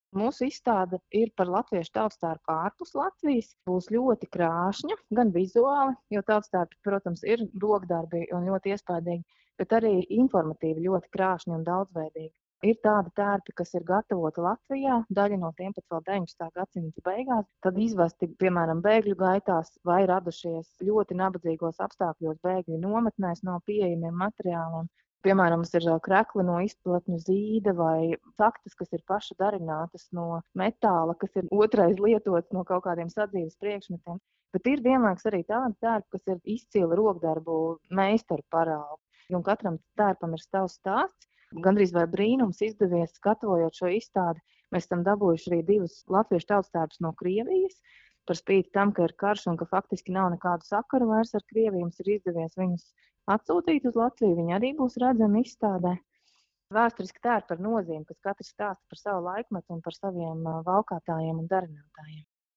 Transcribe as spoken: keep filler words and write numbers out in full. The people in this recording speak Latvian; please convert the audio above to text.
Mūsu izstāde ir par latviešu tautstērpu ārpus Latvijas. Būs ļoti krāšņa, gan vizuāli, jo tautstērpi, protams, ir rokdarbi un ļoti iespaidīgi, bet arī informatīvi ļoti krāšņi un daudzveidīgi. Ir tādi tērpi, kas ir gatavoti Latvijā, daļa no tiem pat vēl deviņdesmitā gadsimta beigās, tad izvesti, piemēram, bēgļu gaitās vai radušies ļoti nabadzīgos apstākļos bēgļu nometnēs no pieejamiem materiāliem. Piemēram, mums ir krekli no izplatņu zīda vai saktas, kas ir paši darinātas no metāla, kas ir otrais lietots no kaut kādiem sadzīves priekšmetiem. Bet ir vienlaikus arī tādi tērpi, kas ir izcili rokdarbu meistaru paraugi. Un katram tērpam ir savs stāsts. Gandrīz vai brīnums izdevies, gatavojot šo izstādi. Mēs esam dabūjuši arī divus latviešu tautstērpus no Krievijas. Par spīti tam, ka ir karš un ka faktiski nav nekādu sakaru vairs ar Krieviju, mums ir izdevies viņus atsūtīt uz Latviju. Viņi arī būs redzami izstādē. Vēsturiski tērpi par nozīmi, kas katrs stāsta par savu laikmetu un par saviem valkātājiem un darinātājiem.